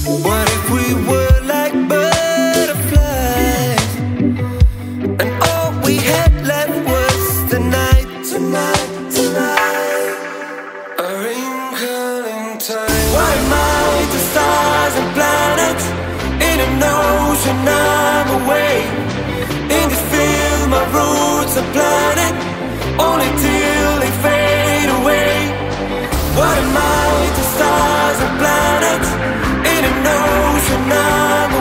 What if we were like butterflies, and all we had left was tonight, tonight, tonight? A wrinkle in time. What am I to stars and planets in an ocean I'm away? In this field my roots are planted, only till they fade away. What am I to stars and planets in an ocean I'm